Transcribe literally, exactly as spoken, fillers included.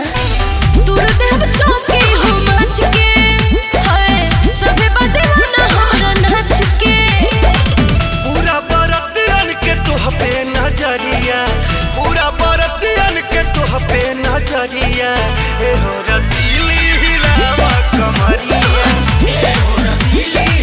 दूर देव चौकी हो मच के हाय सभे बदीवाना हमरा नाच के पूरा बरतियन के तोह पे नजरिया पूरा बरतियन के तोह पे नजरिया ए हो रसीली हिलावा कमरिया ए हो रसीली